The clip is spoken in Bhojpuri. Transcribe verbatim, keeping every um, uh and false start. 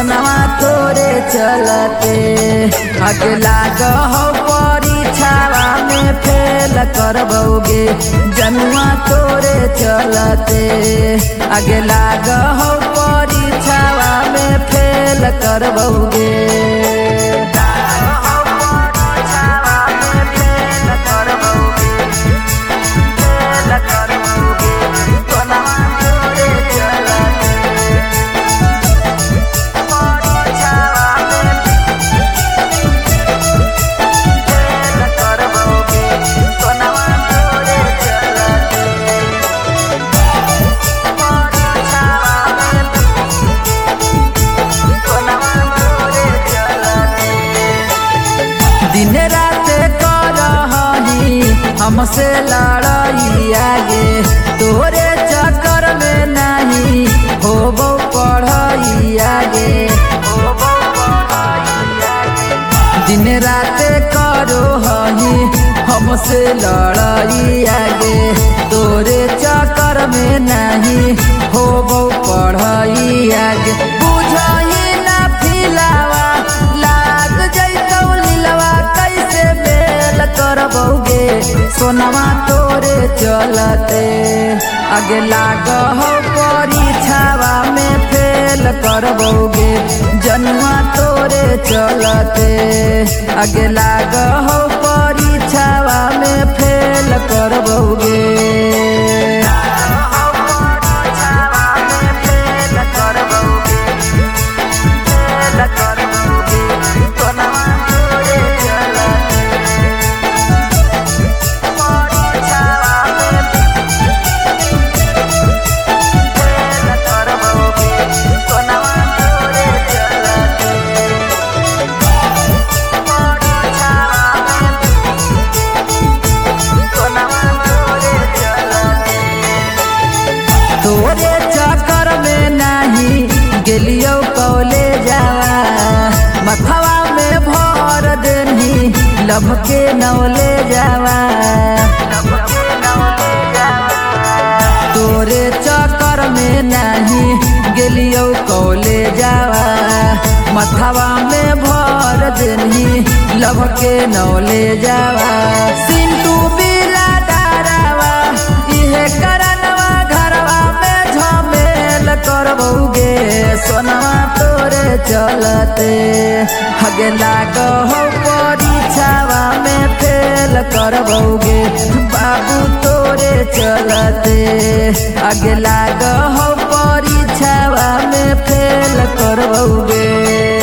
सोनवा तोरे चलते आगे लाग हो परीक्षावा में फेल करबोगे जनुआ तोरे चलते आगे लाग हो परीक्षावा में फेल करबोगे दिन रात करही हमसे लड़ाई आगे तोरे चक्कर में नहीं होबो पढ़ाई आगे दिन रात करो हही हमसे लड़ाई आगे तोरे चक्कर में नहीं होबो पढ़ाई आगे बुझाई ना फिलावा लाग जैतौ लीलवा कैसे बेल करबोगे सोनवा तोरे चलते आगे लाग हो परीक्षावा में फेल करबोगे जनुआ तोरे चलते आगे लाग हो परीक्षावा में फेल करबोगे तोरे चक्कर में नहीं गेलियो कौले जावा मथवा में भर देनी लभ के नौले जावा तोरे चक्कर में नहीं गेलियो कौले जावा मथवा में भर देनी लभ के नौले जावा सिंटू बिला डारावा इहे करनवा घरवा में झमेल करबोगे सोनवा तोरे चलते आगे लाग हो परीक्षावा में फेल करबोगे बाबू तोरे चलते आगे लाग हो परीक्षावा में फेल करबोगे।